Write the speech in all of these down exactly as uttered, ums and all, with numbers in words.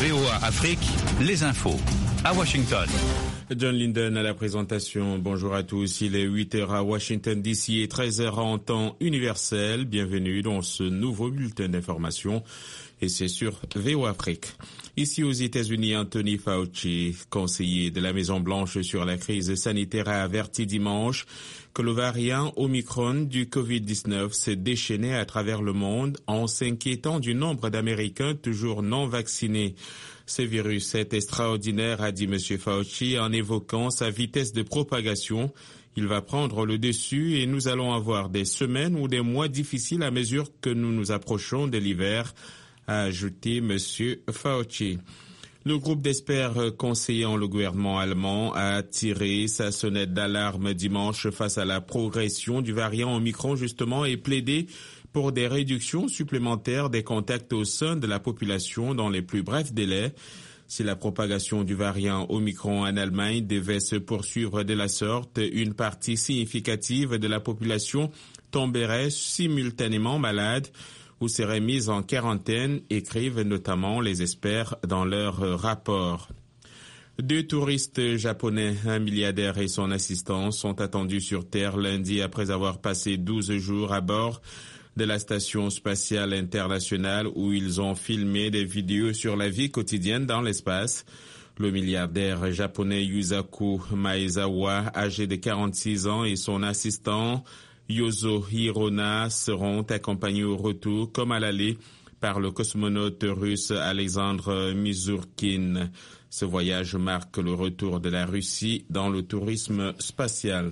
V O A Afrique, les infos. À Washington. John Linden à la présentation. Bonjour à tous. Il est huit heures à Washington D C et treize heures en temps universel. Bienvenue dans ce nouveau bulletin d'information. Et c'est sur V O A Afrique. Ici aux États-Unis, Anthony Fauci, conseiller de la Maison-Blanche sur la crise sanitaire, a averti dimanche que le variant Omicron du covid dix-neuf s'est déchaîné à travers le monde en s'inquiétant du nombre d'Américains toujours non vaccinés. Ce virus est extraordinaire, a dit M. Fauci en évoquant sa vitesse de propagation. Il va prendre le dessus et nous allons avoir des semaines ou des mois difficiles à mesure que nous nous approchons de l'hiver, a ajouté M. Fauci. Le groupe d'experts conseillant le gouvernement allemand a tiré sa sonnette d'alarme dimanche face à la progression du variant Omicron justement et plaidé pour des réductions supplémentaires des contacts au sein de la population dans les plus brefs délais. Si la propagation du variant Omicron en Allemagne devait se poursuivre de la sorte, une partie significative de la population tomberait simultanément malade ou seraient mises en quarantaine, écrivent notamment les experts dans leur rapport. Deux touristes japonais, un milliardaire et son assistant, sont attendus sur Terre lundi après avoir passé douze jours à bord de la station spatiale internationale où ils ont filmé des vidéos sur la vie quotidienne dans l'espace. Le milliardaire japonais Yusaku Maezawa, âgé de quarante-six ans, et son assistant Yozo Hirona seront accompagnés au retour, comme à l'aller, par le cosmonaute russe Alexandre Misurkin. Ce voyage marque le retour de la Russie dans le tourisme spatial.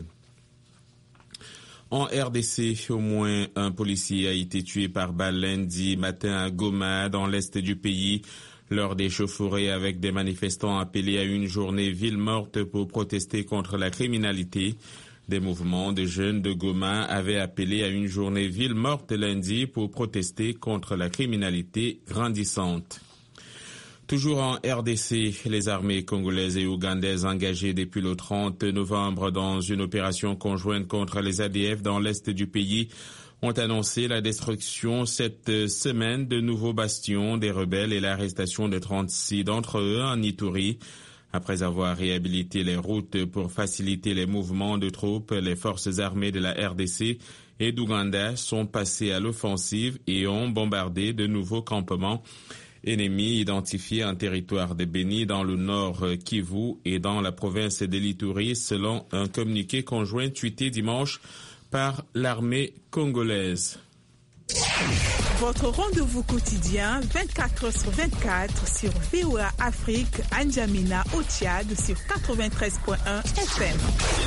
En R D C, au moins un policier a été tué par balle lundi matin à Goma, dans l'est du pays, lors des chauffourées avec des manifestants appelés à une journée ville morte pour protester contre la criminalité. Des mouvements de jeunes de Goma avaient appelé à une journée ville morte lundi pour protester contre la criminalité grandissante. Toujours en R D C, les armées congolaises et ougandaises engagées depuis le trente novembre dans une opération conjointe contre les A D F dans l'est du pays ont annoncé la destruction cette semaine de nouveaux bastions des rebelles et l'arrestation de trente-six d'entre eux en Ituri. Après avoir réhabilité les routes pour faciliter les mouvements de troupes, les forces armées de la R D C et d'Ouganda sont passées à l'offensive et ont bombardé de nouveaux campements ennemis identifiés en territoire de Beni dans le nord Kivu et dans la province de l'Ituri, selon un communiqué conjoint tweeté dimanche par l'armée congolaise. Votre rendez-vous quotidien vingt-quatre heures sur vingt-quatre sur V O A Afrique, à N'Djamena au Tchad sur quatre-vingt-treize virgule un F M.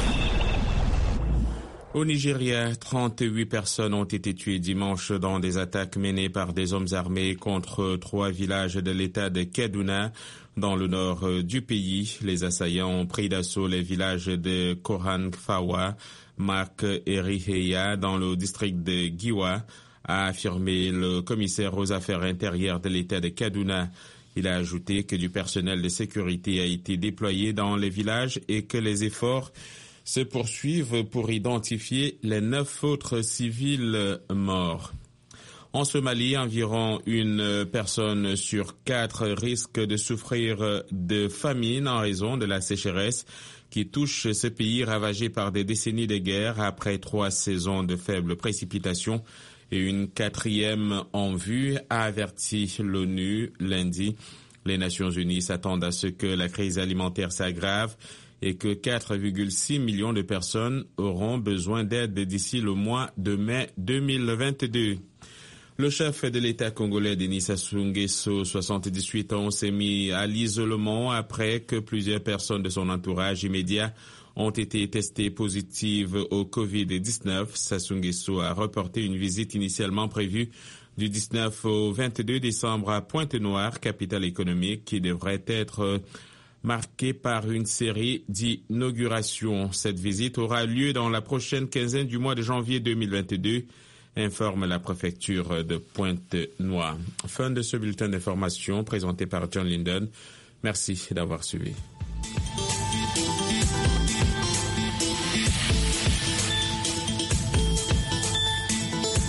Au Nigeria, trente-huit personnes ont été tuées dimanche dans des attaques menées par des hommes armés contre trois villages de l'état de Kaduna, dans le nord du pays. Les assaillants ont pris d'assaut les villages de Koran-Fawa, Mak et Riheya dans le district de Giwa, a affirmé le commissaire aux affaires intérieures de l'état de Kaduna. Il a ajouté que du personnel de sécurité a été déployé dans les villages et que les efforts se poursuivent pour identifier les neuf autres civils morts. En Somalie, environ une personne sur quatre risque de souffrir de famine en raison de la sécheresse qui touche ce pays ravagé par des décennies de guerre après trois saisons de faibles précipitations et une quatrième en vue, a averti l'ONU lundi. Les Nations Unies s'attendent à ce que la crise alimentaire s'aggrave et que quatre virgule six millions de personnes auront besoin d'aide d'ici le mois de mai deux mille vingt-deux. Le chef de l'État congolais, Denis Sassou Nguesso, soixante-dix-huit ans, s'est mis à l'isolement après que plusieurs personnes de son entourage immédiat ont été testées positives au covid dix-neuf. Sassou Nguesso a reporté une visite initialement prévue du dix-neuf au vingt-deux décembre à Pointe-Noire, capitale économique, qui devrait être marquée par une série d'inaugurations. Cette visite aura lieu dans la prochaine quinzaine du mois de janvier deux mille vingt-deux, informe la préfecture de Pointe-Noire. Fin de ce bulletin d'information présenté par John Linden. Merci d'avoir suivi.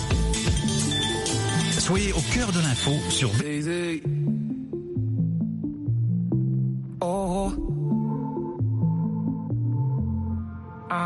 Soyez au cœur de l'info sur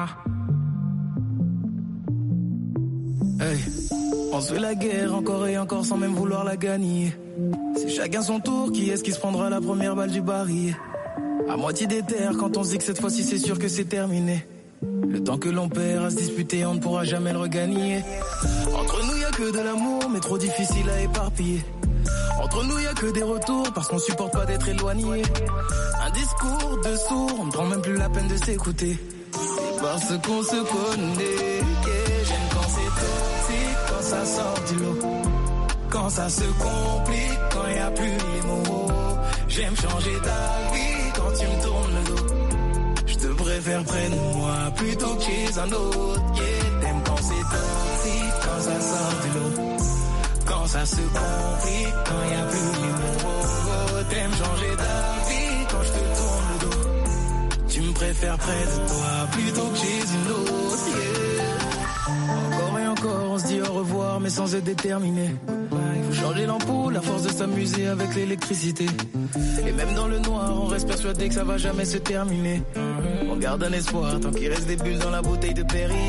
Hey, on se fait la guerre encore et encore sans même vouloir la gagner. C'est chacun son tour, qui est-ce qui se prendra la première balle du baril? À moitié des terres, quand on se dit que cette fois-ci c'est sûr que c'est terminé. Le temps que l'on perd à se disputer, on ne pourra jamais le regagner. Entre nous y a que de l'amour, mais trop difficile à éparpiller. Entre nous y a que des retours, parce qu'on supporte pas d'être éloigné. Un discours de sourd, on ne prend même plus la peine de s'écouter. C'est parce qu'on se connaît que j'aime quand c'est toxique, quand ça sort du lot. Quand ça se complique, quand y a plus les mots. J'aime changer d'avis quand tu me tournes le dos. Je te préfère près de moi plutôt que chez un autre. Yeah, t'aimes quand c'est toxique, quand ça sort du lot. Quand ça se complique, quand y a plus les mots. T'aimes changer d'avis quand je te tourne le dos. Tu me préfères près de toi plutôt que chez une autre. Yeah. Encore et encore, on se dit au revoir mais sans être déterminé. Il faut changer l'ampoule, à force de s'amuser avec l'électricité. Et même dans le noir, on reste persuadé que ça va jamais se terminer. On garde un espoir tant qu'il reste des bulles dans la bouteille de Perrier.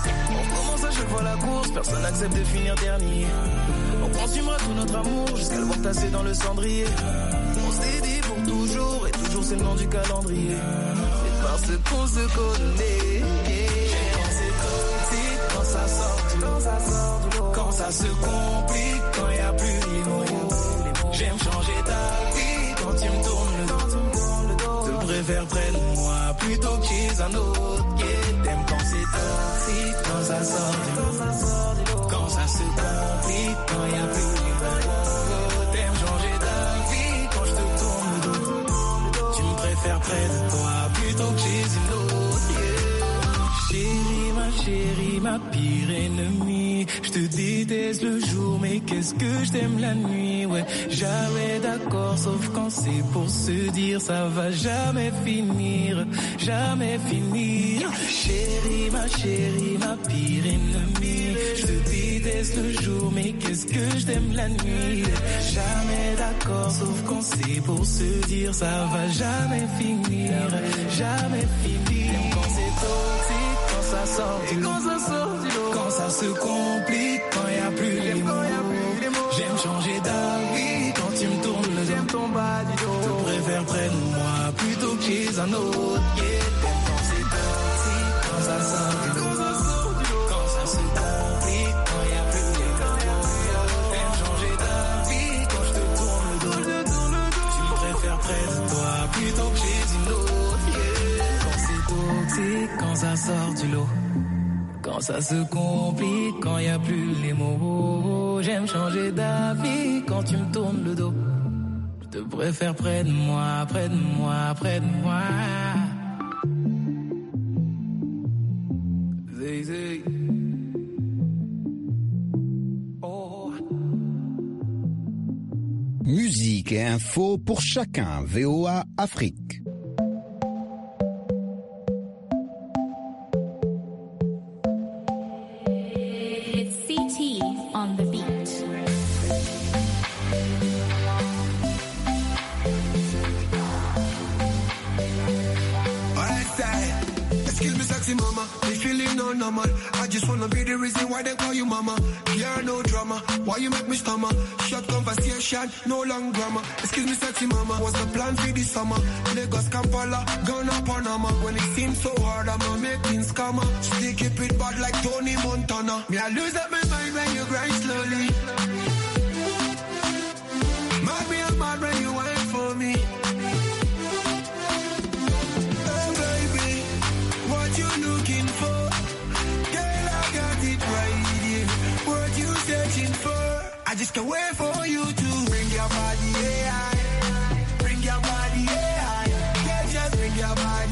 On commence à chaque fois la course, personne n'accepte de finir dernier. On consumera tout notre amour jusqu'à le voir tasser dans le cendrier. On s'est dit pour toujours et toujours c'est le nom du calendrier. C'est parce qu'on se connaît. Quand c'est toxique, quand ça sort du lot. Quand ça se complique, quand y a plus les mots. J'aime changer d'avis quand tu me tournes le dos. Te préfère près de moi plutôt que chez un autre. Yeah, t'aimes quand c'est toxique, quand ça sort du lot. Quand ça se complique, quand y a plus les mots. T'aimes changer d'avis quand je te tourne le dos. Tu me préfères près de toi plutôt que chez une autre. Yeah. Chérie, ma chérie, ma pire ennemie. Je te déteste le jour, mais qu'est-ce que je t'aime la nuit. Ouais, jamais d'accord, sauf quand c'est pour se dire ça va jamais finir, jamais finir. Chérie, ma chérie, ma pire ennemie. Je te déteste le jour, mais qu'est-ce que je t'aime la nuit. Jamais d'accord, sauf quand c'est pour se dire ça va jamais finir, jamais finir. Quand c'est toxique, quand ça sort du lot. Quand ça sort du lot. Quand ça se complique, quand y a plus les mots. J'aime changer d'avis quand tu me tournes le dos. J'aime ton bas du dos. Je préfère près de moi plutôt que chez un autre. Yeah, t'aimes quand c'est toxique, quand ça sort du lot. Quand ça se complique, quand y a plus les mots. T'aimes changer d'avis quand je te tourne le dos. Tu me préfères près de toi plutôt que chez une autre. Yeah. Quand c'est toxique, quand ça sort du lot. Quand ça se complique, quand y a plus les mots. J'aime changer d'avis quand tu me tournes le dos. Je te préfère près de moi, près de moi, près de moi. Zay, zay. Oh. Musique et info pour chacun. V O A Afrique. I just wanna be the reason why they call you mama. Here no drama, why you make me stammer? Short conversation, no long grammar. Excuse me sexy mama, what's the plan for this summer? Lagos, Kampala, Ghana, Panama. When it seems so hard, I'ma make things calmer. Still keep it bad like Tony Montana. Me I lose up my mind when you grind slowly. Mad me I'm mad when you wait for me. Oh baby, what you looking for? Searching for, I just can't wait for you to bring your body, yeah. Bring your body, yeah. Yeah, just bring your body.